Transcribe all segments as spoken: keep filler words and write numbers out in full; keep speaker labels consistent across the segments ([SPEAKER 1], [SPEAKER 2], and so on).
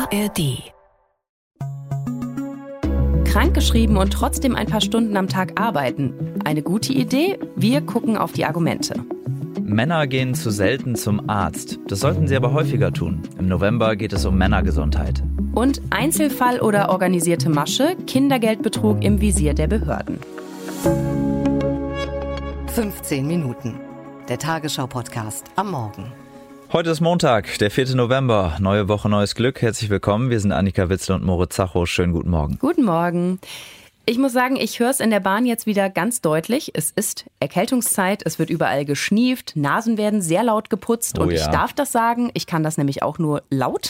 [SPEAKER 1] A R D.
[SPEAKER 2] Krankgeschrieben und trotzdem ein paar Stunden am Tag arbeiten. Eine gute Idee? Wir gucken auf die Argumente.
[SPEAKER 3] Männer gehen zu selten zum Arzt. Das sollten sie aber häufiger tun. Im November geht es um Männergesundheit.
[SPEAKER 2] Und Einzelfall oder organisierte Masche, Kindergeldbetrug im Visier der Behörden.
[SPEAKER 1] fünfzehn Minuten. Der Tagesschau-Podcast am Morgen.
[SPEAKER 3] Heute ist Montag, der vierte November. Neue Woche, neues Glück. Herzlich willkommen. Wir sind Annika Witzle und Moritz Zacho. Schönen guten Morgen.
[SPEAKER 2] Guten Morgen. Ich muss sagen, ich höre es in der Bahn jetzt wieder ganz deutlich. Es ist Erkältungszeit, es wird überall geschnieft, Nasen werden sehr laut geputzt.
[SPEAKER 3] Oh
[SPEAKER 2] und
[SPEAKER 3] ja.
[SPEAKER 2] Ich darf das sagen, ich kann das nämlich auch nur laut.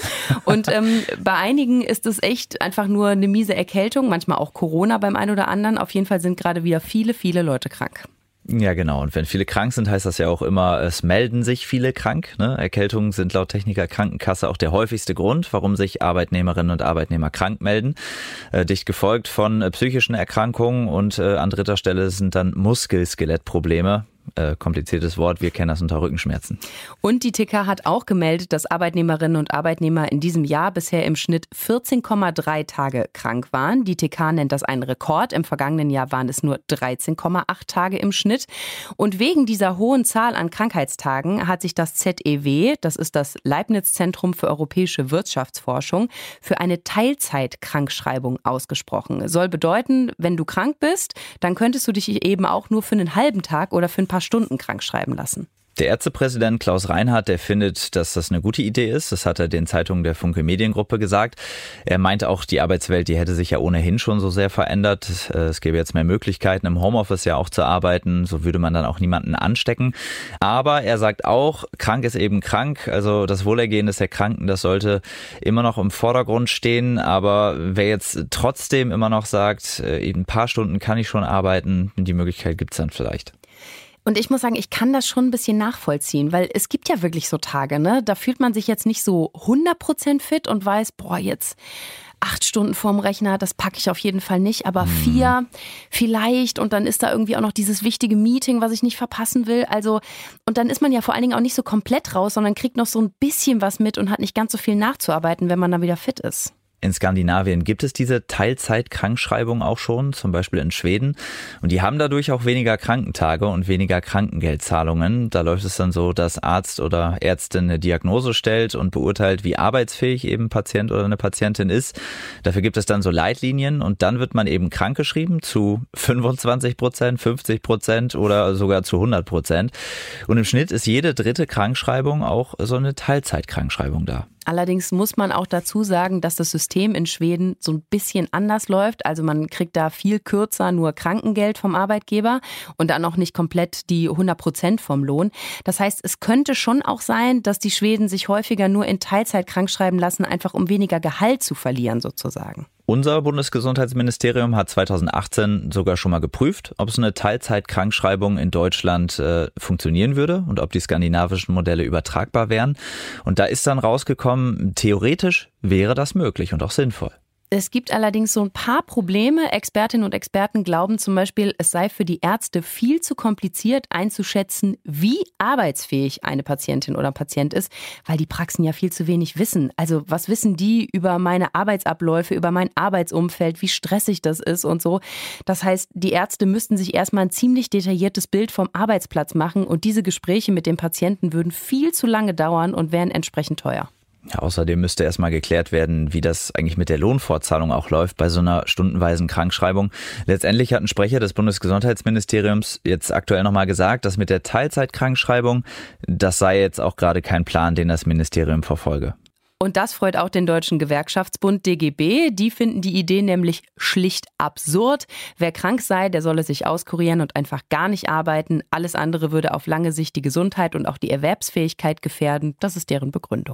[SPEAKER 2] Und ähm, bei einigen ist es echt einfach nur eine miese Erkältung, manchmal auch Corona beim einen oder anderen. Auf jeden Fall sind gerade wieder viele, viele Leute krank.
[SPEAKER 3] Ja, genau. Und wenn viele krank sind, heißt das ja auch immer, es melden sich viele krank. Ne? Erkältungen sind laut Techniker Krankenkasse auch der häufigste Grund, warum sich Arbeitnehmerinnen und Arbeitnehmer krank melden. Äh, dicht gefolgt von äh, psychischen Erkrankungen und äh, an dritter Stelle sind dann Muskel-Skelettprobleme. Äh, kompliziertes Wort, wir kennen das unter Rückenschmerzen.
[SPEAKER 2] Und die T K hat auch gemeldet, dass Arbeitnehmerinnen und Arbeitnehmer in diesem Jahr bisher im Schnitt vierzehn Komma drei Tage krank waren. Die T K nennt das einen Rekord. Im vergangenen Jahr waren es nur dreizehn Komma acht Tage im Schnitt. Und wegen dieser hohen Zahl an Krankheitstagen hat sich das Z E W, das ist das Leibniz-Zentrum für europäische Wirtschaftsforschung, für eine Teilzeitkrankschreibung ausgesprochen. Soll bedeuten, wenn du krank bist, dann könntest du dich eben auch nur für einen halben Tag oder für ein paar Stunden krank schreiben lassen.
[SPEAKER 3] Der Ärztepräsident Klaus Reinhardt, der findet, dass das eine gute Idee ist. Das hat er den Zeitungen der Funke Mediengruppe gesagt. Er meint auch, die Arbeitswelt, die hätte sich ja ohnehin schon so sehr verändert. Es gäbe jetzt mehr Möglichkeiten, im Homeoffice ja auch zu arbeiten. So würde man dann auch niemanden anstecken. Aber er sagt auch, krank ist eben krank. Also das Wohlergehen des Erkrankten, das sollte immer noch im Vordergrund stehen. Aber wer jetzt trotzdem immer noch sagt, eben ein paar Stunden kann ich schon arbeiten, die Möglichkeit gibt es dann vielleicht.
[SPEAKER 2] Und ich muss sagen, ich kann das schon ein bisschen nachvollziehen, weil es gibt ja wirklich so Tage, ne? Da fühlt man sich jetzt nicht so hundert Prozent fit und weiß, boah, jetzt acht Stunden vorm Rechner, das packe ich auf jeden Fall nicht, aber vier vielleicht und dann ist da irgendwie auch noch dieses wichtige Meeting, was ich nicht verpassen will. Also, und dann ist man ja vor allen Dingen auch nicht so komplett raus, sondern kriegt noch so ein bisschen was mit und hat nicht ganz so viel nachzuarbeiten, wenn man dann wieder fit ist.
[SPEAKER 3] In Skandinavien gibt es diese Teilzeitkrankschreibung auch schon, zum Beispiel in Schweden. Und die haben dadurch auch weniger Krankentage und weniger Krankengeldzahlungen. Da läuft es dann so, dass Arzt oder Ärztin eine Diagnose stellt und beurteilt, wie arbeitsfähig eben ein Patient oder eine Patientin ist. Dafür gibt es dann so Leitlinien und dann wird man eben krankgeschrieben zu fünfundzwanzig Prozent, fünfzig Prozent oder sogar zu hundert Prozent. Und im Schnitt ist jede dritte Krankschreibung auch so eine Teilzeitkrankschreibung da.
[SPEAKER 2] Allerdings muss man auch dazu sagen, dass das System in Schweden so ein bisschen anders läuft. Also man kriegt da viel kürzer nur Krankengeld vom Arbeitgeber und dann auch nicht komplett die hundert Prozent vom Lohn. Das heißt, es könnte schon auch sein, dass die Schweden sich häufiger nur in Teilzeit krankschreiben lassen, einfach um weniger Gehalt zu verlieren sozusagen.
[SPEAKER 3] Unser Bundesgesundheitsministerium hat zweitausendachtzehn sogar schon mal geprüft, ob es eine Teilzeitkrankschreibung in Deutschland äh, funktionieren würde und ob die skandinavischen Modelle übertragbar wären. Und da ist dann rausgekommen, theoretisch wäre das möglich und auch sinnvoll.
[SPEAKER 2] Es gibt allerdings so ein paar Probleme. Expertinnen und Experten glauben zum Beispiel, es sei für die Ärzte viel zu kompliziert einzuschätzen, wie arbeitsfähig eine Patientin oder Patient ist, weil die Praxen ja viel zu wenig wissen. Also was wissen die über meine Arbeitsabläufe, über mein Arbeitsumfeld, wie stressig das ist und so. Das heißt, die Ärzte müssten sich erstmal ein ziemlich detailliertes Bild vom Arbeitsplatz machen und diese Gespräche mit den Patienten würden viel zu lange dauern und wären entsprechend teuer.
[SPEAKER 3] Ja, außerdem müsste erstmal geklärt werden, wie das eigentlich mit der Lohnfortzahlung auch läuft bei so einer stundenweisen Krankschreibung. Letztendlich hat ein Sprecher des Bundesgesundheitsministeriums jetzt aktuell nochmal gesagt, dass mit der Teilzeitkrankschreibung, das sei jetzt auch gerade kein Plan, den das Ministerium verfolge.
[SPEAKER 2] Und das freut auch den Deutschen Gewerkschaftsbund D G B. Die finden die Idee nämlich schlicht absurd. Wer krank sei, der solle sich auskurieren und einfach gar nicht arbeiten. Alles andere würde auf lange Sicht die Gesundheit und auch die Erwerbsfähigkeit gefährden. Das ist deren Begründung.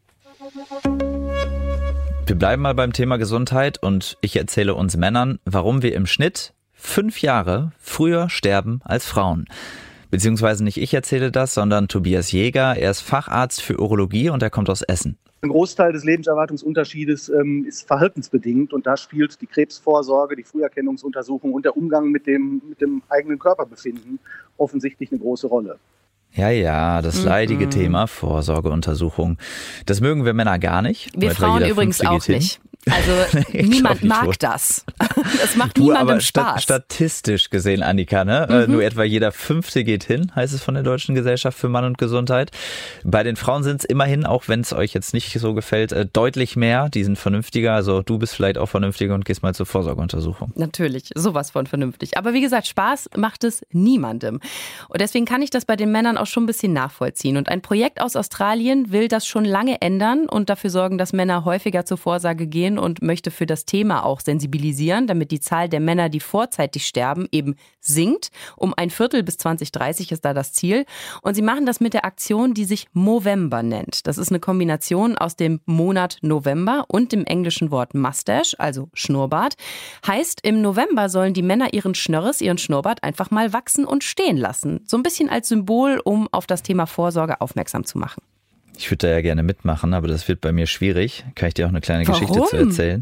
[SPEAKER 3] Wir bleiben mal beim Thema Gesundheit und ich erzähle uns Männern, warum wir im Schnitt fünf Jahre früher sterben als Frauen. Beziehungsweise nicht ich erzähle das, sondern Tobias Jäger. Er ist Facharzt für Urologie und er kommt aus Essen.
[SPEAKER 4] Ein Großteil des Lebenserwartungsunterschiedes ähm, ist verhaltensbedingt und da spielt die Krebsvorsorge, die Früherkennungsuntersuchung und der Umgang mit dem, mit dem eigenen Körperbefinden offensichtlich eine große Rolle.
[SPEAKER 3] Ja, ja, das leidige mm-mm. Thema Vorsorgeuntersuchung. Das mögen wir Männer gar nicht.
[SPEAKER 2] Wir Frauen übrigens auch nicht. Also nee, niemand mag wohl. das. Das macht du, niemandem aber Spaß.
[SPEAKER 3] Sta- statistisch gesehen, Annika, ne? Mhm. Äh, nur etwa jeder Fünfte geht hin, heißt es von der Deutschen Gesellschaft für Mann und Gesundheit. Bei den Frauen sind es immerhin, auch wenn es euch jetzt nicht so gefällt, äh, deutlich mehr. Die sind vernünftiger. Also du bist vielleicht auch vernünftiger und gehst mal zur Vorsorgeuntersuchung.
[SPEAKER 2] Natürlich, sowas von vernünftig. Aber wie gesagt, Spaß macht es niemandem. Und deswegen kann ich das bei den Männern auch schon ein bisschen nachvollziehen. Und ein Projekt aus Australien will das schon lange ändern und dafür sorgen, dass Männer häufiger zur Vorsorge gehen und möchte für das Thema auch sensibilisieren, damit die Zahl der Männer, die vorzeitig sterben, eben sinkt. Um ein Viertel bis zwanzig dreißig ist da das Ziel. Und sie machen das mit der Aktion, die sich Movember nennt. Das ist eine Kombination aus dem Monat November und dem englischen Wort Mustache, also Schnurrbart. Heißt, im November sollen die Männer ihren Schnörres, ihren Schnurrbart einfach mal wachsen und stehen lassen. So ein bisschen als Symbol, um auf das Thema Vorsorge aufmerksam zu machen.
[SPEAKER 3] Ich würde da ja gerne mitmachen, aber das wird bei mir schwierig. Kann ich dir auch eine kleine
[SPEAKER 2] Warum?
[SPEAKER 3] Geschichte zu erzählen?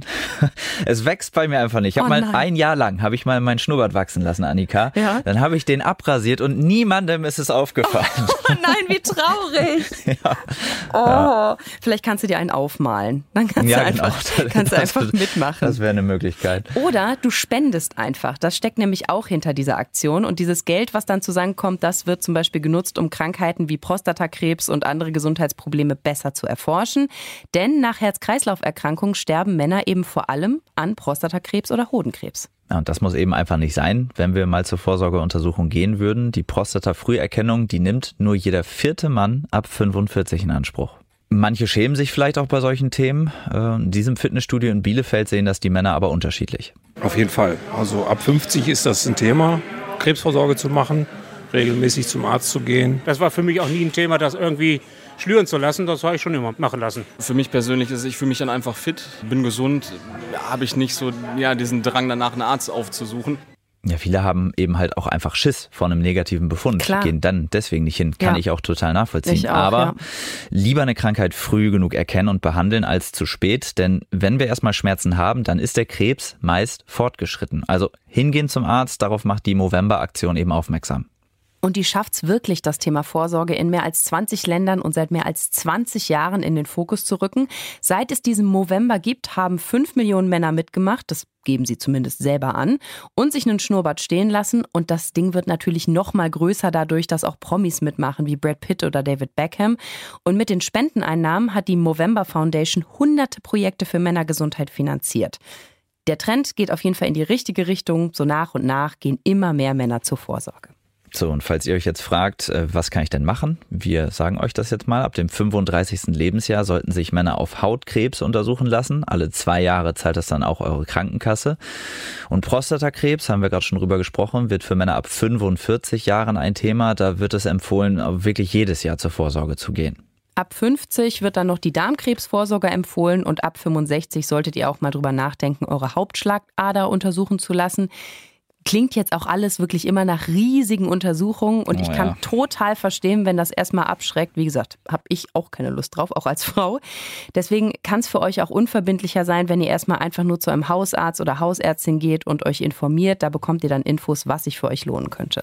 [SPEAKER 3] Es wächst bei mir einfach nicht. Ich habe
[SPEAKER 2] Oh
[SPEAKER 3] mal
[SPEAKER 2] nein.
[SPEAKER 3] ein Jahr lang, habe ich mal meinen Schnurrbart wachsen lassen, Annika.
[SPEAKER 2] Ja.
[SPEAKER 3] Dann habe ich den abrasiert und niemandem ist es aufgefallen.
[SPEAKER 2] Oh nein, wie traurig.
[SPEAKER 3] Ja.
[SPEAKER 2] Oh,
[SPEAKER 3] Ja.
[SPEAKER 2] Vielleicht kannst du dir einen aufmalen. Dann kannst
[SPEAKER 3] Ja,
[SPEAKER 2] du einfach,
[SPEAKER 3] genau.
[SPEAKER 2] kannst du
[SPEAKER 3] Das-
[SPEAKER 2] einfach mitmachen.
[SPEAKER 3] Das wäre eine Möglichkeit.
[SPEAKER 2] Oder du spendest einfach. Das steckt nämlich auch hinter dieser Aktion. Und dieses Geld, was dann zusammenkommt, das wird zum Beispiel genutzt, um Krankheiten wie Prostatakrebs und andere Gesundheitsprobleme besser zu erforschen. Denn nach Herz-Kreislauf-Erkrankungen sterben Männer eben vor allem an Prostatakrebs oder Hodenkrebs.
[SPEAKER 3] Ja, und das muss eben einfach nicht sein, wenn wir mal zur Vorsorgeuntersuchung gehen würden. Die Prostata-Früherkennung, die nimmt nur jeder vierte Mann ab fünfundvierzig in Anspruch. Manche schämen sich vielleicht auch bei solchen Themen. In diesem Fitnessstudio in Bielefeld sehen das die Männer aber unterschiedlich.
[SPEAKER 5] Auf jeden Fall. Also ab fünfzig ist das ein Thema, Krebsvorsorge zu machen, regelmäßig zum Arzt zu gehen.
[SPEAKER 6] Das war für mich auch nie ein Thema, das irgendwie schlüren zu lassen. Das habe ich schon immer machen lassen.
[SPEAKER 7] Für mich persönlich ist, ich fühle mich dann einfach fit, bin gesund, habe ich nicht so ja, diesen Drang danach, einen Arzt aufzusuchen.
[SPEAKER 3] Ja, viele haben eben halt auch einfach Schiss vor einem negativen Befund,
[SPEAKER 2] Klar.
[SPEAKER 3] gehen dann deswegen nicht hin. Kann
[SPEAKER 2] Ja.
[SPEAKER 3] ich auch total nachvollziehen.
[SPEAKER 2] Ich auch,
[SPEAKER 3] Aber
[SPEAKER 2] ja.
[SPEAKER 3] lieber eine Krankheit früh genug erkennen und behandeln als zu spät. Denn wenn wir erstmal Schmerzen haben, dann ist der Krebs meist fortgeschritten. Also hingehen zum Arzt, darauf macht die Movember-Aktion eben aufmerksam.
[SPEAKER 2] Und die schafft's wirklich, das Thema Vorsorge in mehr als zwanzig Ländern und seit mehr als zwanzig Jahren in den Fokus zu rücken. Seit es diesen Movember gibt, haben fünf Millionen Männer mitgemacht, das geben sie zumindest selber an, und sich einen Schnurrbart stehen lassen. Und das Ding wird natürlich noch mal größer dadurch, dass auch Promis mitmachen, wie Brad Pitt oder David Beckham. Und mit den Spendeneinnahmen hat die Movember Foundation hunderte Projekte für Männergesundheit finanziert. Der Trend geht auf jeden Fall in die richtige Richtung. So nach und nach gehen immer mehr Männer zur Vorsorge.
[SPEAKER 3] So, und falls ihr euch jetzt fragt, was kann ich denn machen? Wir sagen euch das jetzt mal. Ab dem fünfunddreißigsten Lebensjahr sollten sich Männer auf Hautkrebs untersuchen lassen. Alle zwei Jahre zahlt das dann auch eure Krankenkasse. Und Prostatakrebs, haben wir gerade schon drüber gesprochen, wird für Männer ab fünfundvierzig Jahren ein Thema. Da wird es empfohlen, wirklich jedes Jahr zur Vorsorge zu gehen.
[SPEAKER 2] Ab fünfzig wird dann noch die Darmkrebsvorsorge empfohlen und ab fünfundsechzig solltet ihr auch mal drüber nachdenken, eure Hauptschlagader untersuchen zu lassen. Klingt jetzt auch alles wirklich immer nach riesigen Untersuchungen und
[SPEAKER 3] Oh,
[SPEAKER 2] ich kann
[SPEAKER 3] ja.
[SPEAKER 2] total verstehen, wenn das erstmal abschreckt. Wie gesagt, habe ich auch keine Lust drauf, auch als Frau. Deswegen kann es für euch auch unverbindlicher sein, wenn ihr erstmal einfach nur zu einem Hausarzt oder Hausärztin geht und euch informiert. Da bekommt ihr dann Infos, was sich für euch lohnen könnte.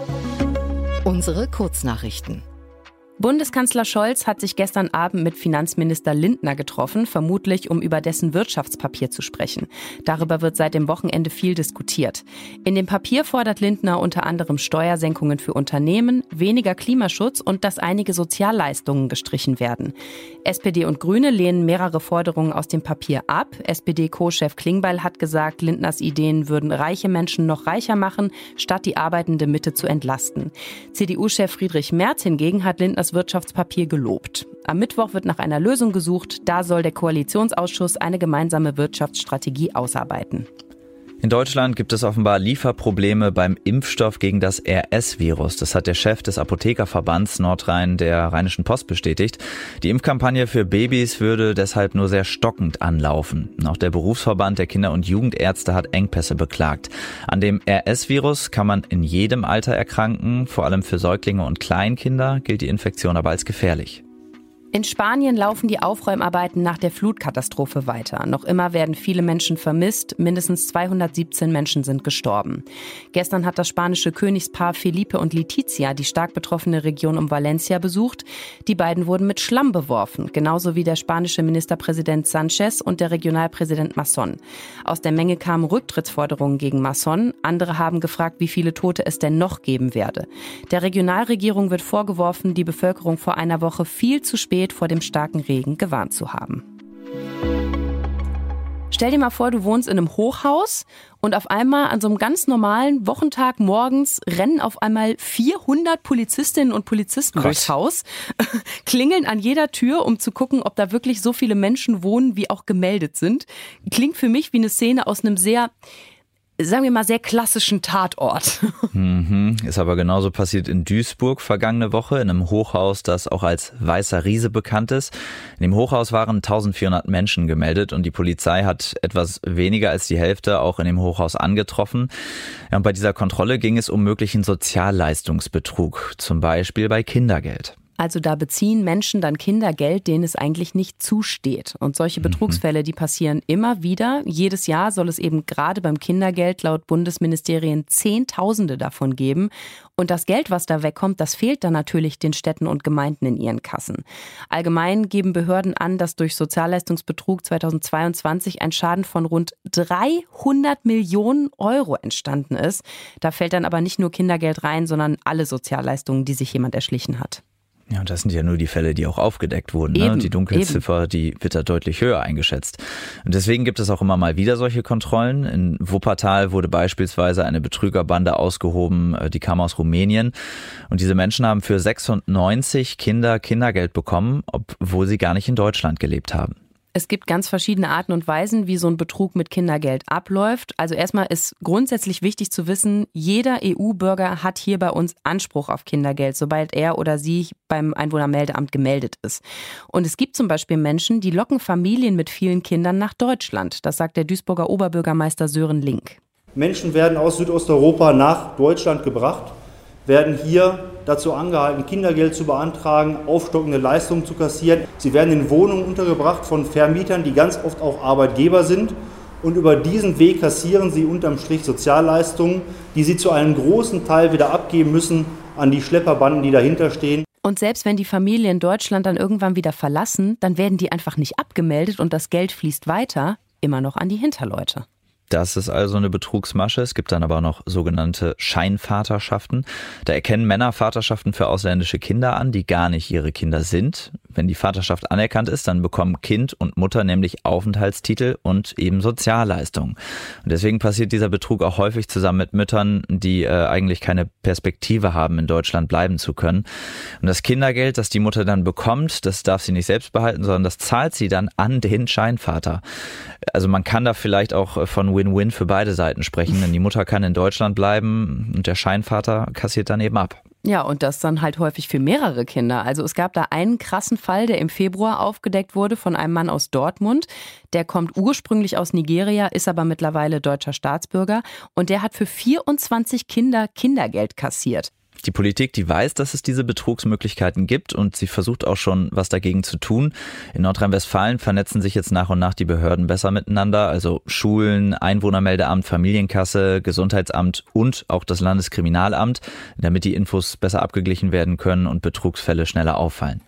[SPEAKER 1] Unsere Kurznachrichten.
[SPEAKER 2] Bundeskanzler Scholz hat sich gestern Abend mit Finanzminister Lindner getroffen, vermutlich um über dessen Wirtschaftspapier zu sprechen. Darüber wird seit dem Wochenende viel diskutiert. In dem Papier fordert Lindner unter anderem Steuersenkungen für Unternehmen, weniger Klimaschutz und dass einige Sozialleistungen gestrichen werden. S P D und Grüne lehnen mehrere Forderungen aus dem Papier ab. S P D-Co-Chef Klingbeil hat gesagt, Lindners Ideen würden reiche Menschen noch reicher machen, statt die arbeitende Mitte zu entlasten. C D U-Chef Friedrich Merz hingegen hat Lindners Wirtschaftspapier gelobt. Am Mittwoch wird nach einer Lösung gesucht. Da soll der Koalitionsausschuss eine gemeinsame Wirtschaftsstrategie ausarbeiten.
[SPEAKER 3] In Deutschland gibt es offenbar Lieferprobleme beim Impfstoff gegen das R S-Virus. Das hat der Chef des Apothekerverbands Nordrhein der Rheinischen Post bestätigt. Die Impfkampagne für Babys würde deshalb nur sehr stockend anlaufen. Auch der Berufsverband der Kinder- und Jugendärzte hat Engpässe beklagt. An dem R S-Virus kann man in jedem Alter erkranken. Vor allem für Säuglinge und Kleinkinder gilt die Infektion aber als gefährlich.
[SPEAKER 2] In Spanien laufen die Aufräumarbeiten nach der Flutkatastrophe weiter. Noch immer werden viele Menschen vermisst. Mindestens zweihundertsiebzehn Menschen sind gestorben. Gestern hat das spanische Königspaar Felipe und Letizia die stark betroffene Region um Valencia besucht. Die beiden wurden mit Schlamm beworfen, genauso wie der spanische Ministerpräsident Sanchez und der Regionalpräsident Masson. Aus der Menge kamen Rücktrittsforderungen gegen Masson. Andere haben gefragt, wie viele Tote es denn noch geben werde. Der Regionalregierung wird vorgeworfen, die Bevölkerung vor einer Woche viel zu spät vor dem starken Regen gewarnt zu haben. Stell dir mal vor, du wohnst in einem Hochhaus und auf einmal an so einem ganz normalen Wochentag morgens rennen auf einmal vierhundert Polizistinnen und Polizisten Gott. durchs Haus, klingeln an jeder Tür, um zu gucken, ob da wirklich so viele Menschen wohnen, wie auch gemeldet sind. Klingt für mich wie eine Szene aus einem sehr, sagen wir mal, sehr klassischen Tatort.
[SPEAKER 3] Mhm. Ist aber genauso passiert in Duisburg vergangene Woche, in einem Hochhaus, das auch als Weißer Riese bekannt ist. In dem Hochhaus waren eintausendvierhundert Menschen gemeldet und die Polizei hat etwas weniger als die Hälfte auch in dem Hochhaus angetroffen. Ja, und bei dieser Kontrolle ging es um möglichen Sozialleistungsbetrug, zum Beispiel bei Kindergeld.
[SPEAKER 2] Also da beziehen Menschen dann Kindergeld, denen es eigentlich nicht zusteht. Und solche Betrugsfälle, die passieren immer wieder. Jedes Jahr soll es eben gerade beim Kindergeld laut Bundesministerien Zehntausende davon geben. Und das Geld, was da wegkommt, das fehlt dann natürlich den Städten und Gemeinden in ihren Kassen. Allgemein geben Behörden an, dass durch Sozialleistungsbetrug zweitausendzweiundzwanzig ein Schaden von rund dreihundert Millionen Euro entstanden ist. Da fällt dann aber nicht nur Kindergeld rein, sondern alle Sozialleistungen, die sich jemand erschlichen hat.
[SPEAKER 3] Ja, und das sind ja nur die Fälle, die auch aufgedeckt wurden. Ne? Die Dunkelziffer, eben. Die wird da deutlich höher eingeschätzt. Und deswegen gibt es auch immer mal wieder solche Kontrollen. In Wuppertal wurde beispielsweise eine Betrügerbande ausgehoben, die kam aus Rumänien. Und diese Menschen haben für sechsundneunzig Kinder Kindergeld bekommen, obwohl sie gar nicht in Deutschland gelebt haben.
[SPEAKER 2] Es gibt ganz verschiedene Arten und Weisen, wie so ein Betrug mit Kindergeld abläuft. Also erstmal ist grundsätzlich wichtig zu wissen, jeder E U-Bürger hat hier bei uns Anspruch auf Kindergeld, sobald er oder sie beim Einwohnermeldeamt gemeldet ist. Und es gibt zum Beispiel Menschen, die locken Familien mit vielen Kindern nach Deutschland. Das sagt der Duisburger Oberbürgermeister Sören Link.
[SPEAKER 8] Menschen werden aus Südosteuropa nach Deutschland gebracht, werden hier dazu angehalten, Kindergeld zu beantragen, aufstockende Leistungen zu kassieren. Sie werden in Wohnungen untergebracht von Vermietern, die ganz oft auch Arbeitgeber sind. Und über diesen Weg kassieren sie unterm Strich Sozialleistungen, die sie zu einem großen Teil wieder abgeben müssen an die Schlepperbanden, die dahinter stehen.
[SPEAKER 2] Und selbst wenn die Familien Deutschland dann irgendwann wieder verlassen, dann werden die einfach nicht abgemeldet und das Geld fließt weiter immer noch an die Hinterleute.
[SPEAKER 3] Das ist also eine Betrugsmasche. Es gibt dann aber noch sogenannte Scheinvaterschaften. Da erkennen Männer Vaterschaften für ausländische Kinder an, die gar nicht ihre Kinder sind. Wenn die Vaterschaft anerkannt ist, dann bekommen Kind und Mutter nämlich Aufenthaltstitel und eben Sozialleistungen. Und deswegen passiert dieser Betrug auch häufig zusammen mit Müttern, die äh, eigentlich keine Perspektive haben, in Deutschland bleiben zu können. Und das Kindergeld, das die Mutter dann bekommt, das darf sie nicht selbst behalten, sondern das zahlt sie dann an den Scheinvater. Also man kann da vielleicht auch von Win-Win für beide Seiten sprechen, denn die Mutter kann in Deutschland bleiben und der Scheinvater kassiert dann eben ab.
[SPEAKER 2] Ja, und das dann halt häufig für mehrere Kinder. Also es gab da einen krassen Fall, der im Februar aufgedeckt wurde von einem Mann aus Dortmund. Der kommt ursprünglich aus Nigeria, ist aber mittlerweile deutscher Staatsbürger und der hat für vierundzwanzig Kinder Kindergeld kassiert.
[SPEAKER 3] Die Politik, die weiß, dass es diese Betrugsmöglichkeiten gibt und sie versucht auch schon, was dagegen zu tun. In Nordrhein-Westfalen vernetzen sich jetzt nach und nach die Behörden besser miteinander, also Schulen, Einwohnermeldeamt, Familienkasse, Gesundheitsamt und auch das Landeskriminalamt, damit die Infos besser abgeglichen werden können und Betrugsfälle schneller auffallen.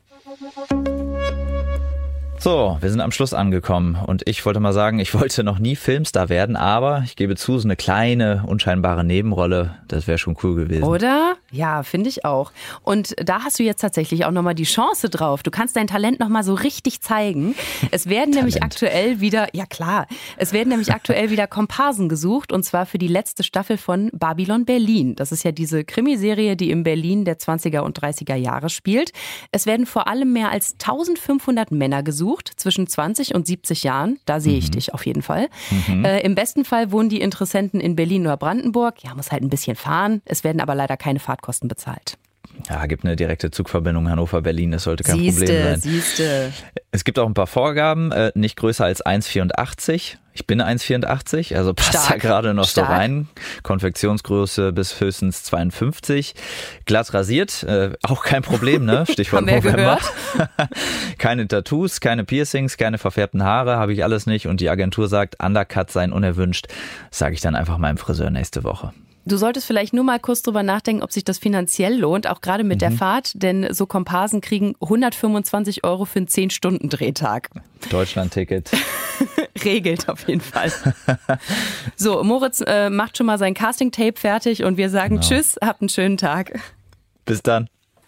[SPEAKER 3] So, wir sind am Schluss angekommen und ich wollte mal sagen, ich wollte noch nie Filmstar werden, aber ich gebe zu, so eine kleine, unscheinbare Nebenrolle, das wäre schon cool gewesen.
[SPEAKER 2] Oder? Ja, finde ich auch. Und da hast du jetzt tatsächlich auch nochmal die Chance drauf. Du kannst dein Talent nochmal so richtig zeigen. Es werden nämlich aktuell wieder, ja klar, es werden nämlich aktuell wieder Komparsen gesucht und zwar für die letzte Staffel von Babylon Berlin. Das ist ja diese Krimiserie, die im Berlin der zwanziger und dreißiger Jahre spielt. Es werden vor allem mehr als eintausendfünfhundert Männer gesucht. Zwischen zwanzig und siebzig Jahren, da sehe ich mhm. dich auf jeden Fall. Mhm. Äh, im besten Fall wohnen die Interessenten in Berlin oder Brandenburg. Ja, muss halt ein bisschen fahren. Es werden aber leider keine Fahrtkosten bezahlt.
[SPEAKER 3] Ja, gibt eine direkte Zugverbindung Hannover-Berlin, das sollte kein
[SPEAKER 2] siehste,
[SPEAKER 3] Problem sein.
[SPEAKER 2] Siehste.
[SPEAKER 3] Es gibt auch ein paar Vorgaben, äh, nicht größer als eins Komma vierundachtzig. Ich bin eins Komma vierundachtzig, also passt
[SPEAKER 2] Stark.
[SPEAKER 3] da gerade noch
[SPEAKER 2] Stark.
[SPEAKER 3] so rein. Konfektionsgröße bis höchstens zweiundfünfzig. Glatt rasiert, äh, auch kein Problem, ne? Stichwort
[SPEAKER 2] Haben wir
[SPEAKER 3] November.
[SPEAKER 2] gehört.
[SPEAKER 3] Keine Tattoos, keine Piercings, keine verfärbten Haare, habe ich alles nicht. Und die Agentur sagt, Undercut seien unerwünscht. Das sage ich dann einfach meinem Friseur nächste Woche.
[SPEAKER 2] Du solltest vielleicht nur mal kurz drüber nachdenken, ob sich das finanziell lohnt, auch gerade mit mhm. der Fahrt, denn so Komparsen kriegen hundertfünfundzwanzig Euro für einen zehn Stunden Drehtag.
[SPEAKER 3] Deutschland-Ticket.
[SPEAKER 2] Regelt auf jeden Fall. So, Moritz äh, macht schon mal sein Casting-Tape fertig und wir sagen genau. Tschüss, habt einen schönen Tag.
[SPEAKER 3] Bis dann.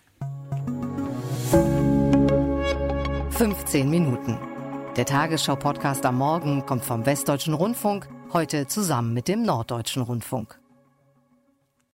[SPEAKER 1] fünfzehn Minuten. Der Tagesschau-Podcast am Morgen kommt vom Westdeutschen Rundfunk, heute zusammen mit dem Norddeutschen Rundfunk.